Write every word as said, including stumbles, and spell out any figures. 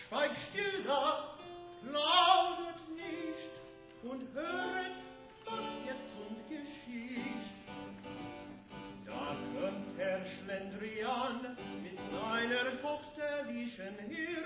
Schweigt still da, plaudert nicht und höret, was jetzt uns geschieht. Da kommt Herr Schlendrian mit seiner hochsterlichen Hilfe